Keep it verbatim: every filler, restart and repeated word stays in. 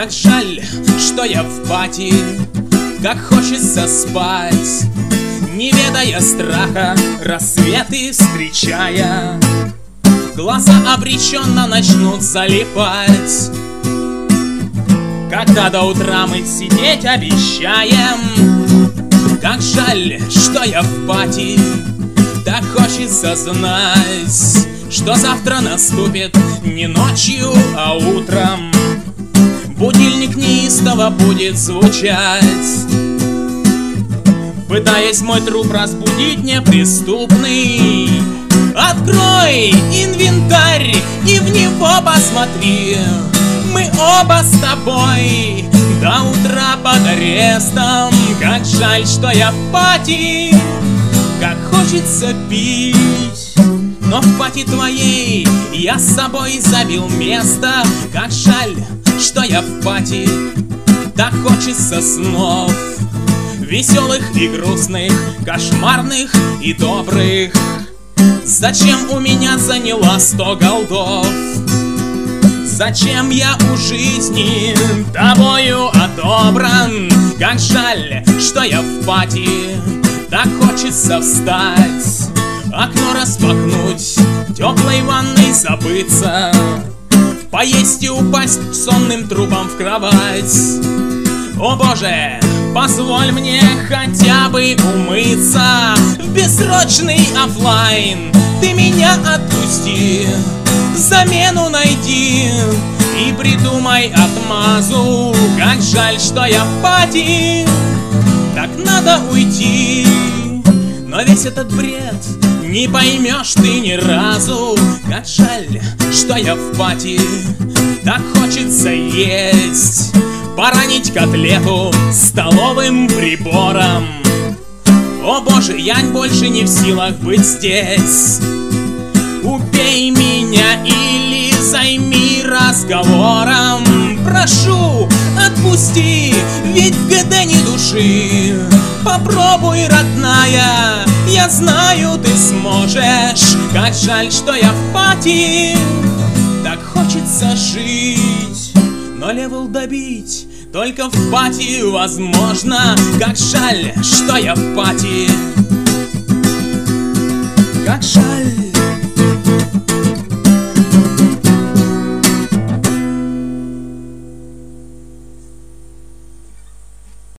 Как жаль, что я в пати, как хочется спать, не ведая страха, рассветы встречая. Глаза обреченно начнут залипать, когда до утра мы сидеть обещаем. Как жаль, что я в пати, так хочется знать, что завтра наступит не ночью, а утром. Будильник неистово будет звучать, пытаясь мой труп разбудить неприступный. Открой инвентарь и в него посмотри. Мы оба с тобой до утра под арестом. Как жаль, что я в пати, как хочется пить, но в пати твоей я с собой забил место. Как жаль, что я в пати, так хочется снов, веселых и грустных, кошмарных и добрых. Зачем у меня заняла сто голдов? Зачем я у жизни тобою отобран? Как жаль, что я в пати, так хочется встать, окно распахнуть, теплой ванной забыться, поесть и упасть сонным трупом в кровать. О боже, позволь мне хотя бы умыться в бессрочный оффлайн. Ты меня отпусти, замену найди и придумай отмазу. Как жаль, что я в пати, так надо уйти, но весь этот бред не поймешь ты ни разу. Как жаль, что я в пати, так хочется есть, поранить котлету столовым прибором. О боже, я больше не в силах быть здесь. Убей меня или займи разговором. Прошу, отпусти, ведь в ГД ни души. Попробуй, родная, я знаю, ты сможешь. Как жаль, что я в пати, так хочется жить, но левел добить только в пати возможно. Как жаль, что я в пати, как жаль.